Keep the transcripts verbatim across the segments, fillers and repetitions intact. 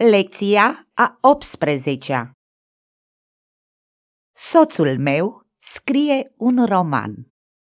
Lecția a optsprezecea. Soțul meu scrie un roman.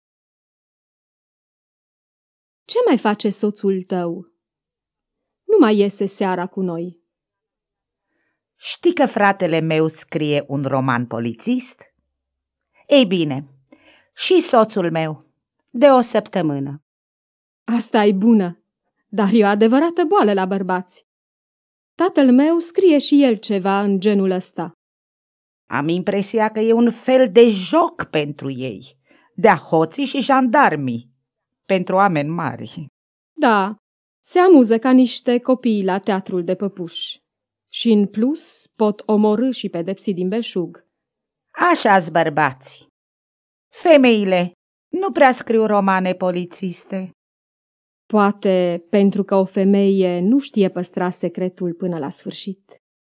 Ce mai face soțul tău? Nu mai iese seara cu noi. Știi că fratele meu scrie un roman polițist? Ei bine, și soțul meu, de o săptămână. Asta e bună, dar e o adevărată boală la bărbați. Tatăl meu scrie și el ceva în genul ăsta. Am impresia că e un fel de joc pentru ei, de-a hoții și jandarmii, pentru oameni mari. Da, se amuză ca niște copii la teatrul de păpuși. Și în plus pot omorî și pedepsi din belșug. Așa-s bărbați. Femeile nu prea scriu romane polițiste. Poate pentru că o femeie nu știe păstra secretul până la sfârșit.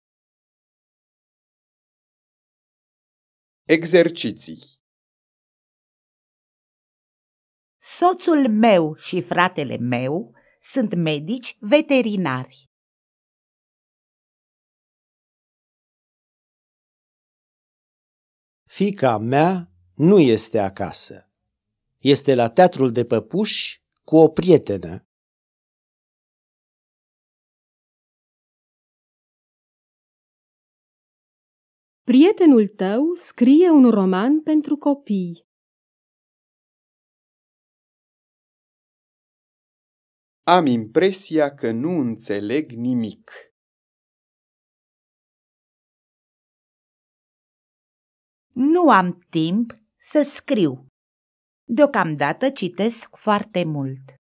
Exerciții. Soțul meu și fratele meu sunt medici veterinari. Fiica mea nu este acasă. Este la teatrul de păpuși cu o prietenă. Prietenul tău scrie un roman pentru copii. Am impresia că nu înțeleg nimic. Nu am timp să scriu. Deocamdată citesc foarte mult.